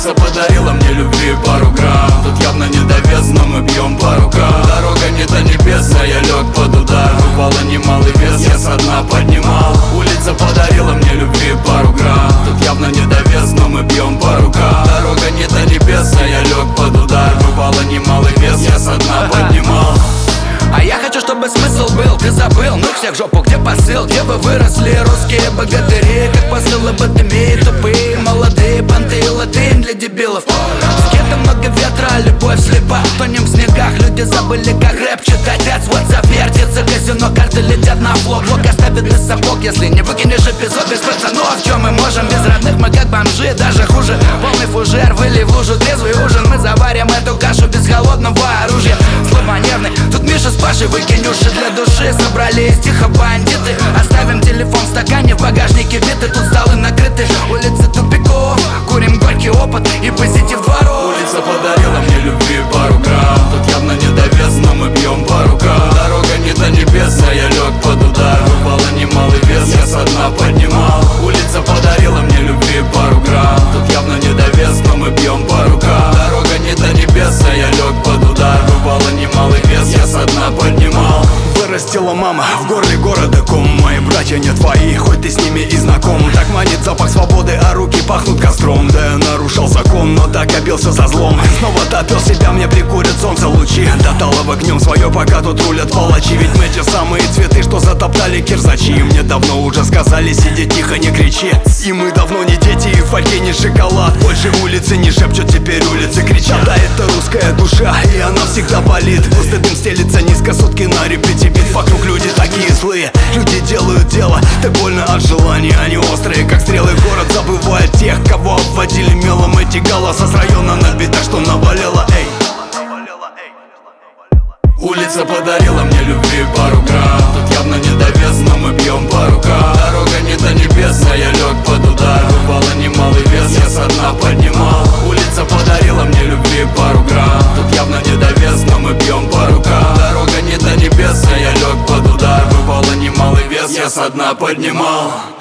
Улица подарила мне любви пару грамм. Тут явно недовес, но мы бьем по рукам. Дорога не до небес, а я лег под удар. Упало немалый вес, я со дна поднимал. Улица подарила мне любви пару грамм. Тут явно недовес, но мы бьем по рукам. Дорога не до небес, а я лег под удар. Упало немалый вес, я со дна поднимал. А я хочу, чтобы смысл был, ты забыл. Ну всех жопу, где посыл, где вы выросли? Русские богатыри, как посыл об этом и тупые, молодые понты и латынь для дебилов. Скеты много ветра, любовь слепа. Тонем в снегах, люди забыли, как рэп читать. That's what's up, вертится казино, карты летят на флот. Блок оставит без сапог, если не выкинешь эпизод без пацанов. В чем мы можем без родных, мы как бомжи, даже хуже. Полный фужер, выли в лужу, трезвый ужин. Мы заварим эту кашу без холодного оружия. Слова нервный, тут Миша с Пашей, выкинь уши для души. Собрались тихо бандиты, оставим телефон в стакане, в багажнике биты. Тут столы накрыты, улицы тупиков. Курим горький опыт и позитив дворов. Улица подарила мне любви пару грамм. Тут явно недовес, но мы бьем по рукам. Дорога не до небес, а я лег под удар. Упало немалый вес, я со дна поднимал. Улица подарила мне любви пару грамм. Тут явно недовес, но мы бьем по рукам. Дорога не до небес, а я лег под удар. Упало немалый вес, я со дна поднимал. Вырастила мама в горле города ком. Мои братья не твои, хоть ты с ними и знаком. Так манит запах свободы, а руки пахнут костром. Да я нарушал закон, но так обился со злом. Снова топил себя, мне прикурят солнце лучи. Доталов огнем свое, пока тут рулят палачи. Ведь мы те самые цветы, что затоптали кирзачи. Мне давно уже сказали, сиди тихо, не кричи. И мы давно не дети, и в фольге не шоколад. Больше улицы не шепчут, теперь улицы кричат. Да, это русская душа, и она всегда болит. Густой дым стелится низко, сутки на репете бит. Вокруг люди такие злые, люди делают дело. Так больно от желания, они острые, как стрелы. Город забывает тех, кого обводили мелом. Эти голоса с района набит, так что наболело, эй. Улица подарила мне любви пару грамм. Тут явно недовес, но мы бьем по рукам. Дорога не до небес, а я лег под удар. Упало немалый вес, я со дна поднимал. Улица подарила мне любви пару грамм. Тут явно недовес, но мы бьем по рукам. Дорога не до небес, а я лег под удар. Упало немалый вес, я со дна поднимал.